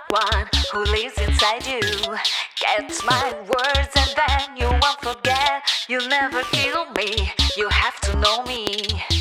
one who lives inside you. Gets my words and then you won't forget. You'll never kill me, you have to know me.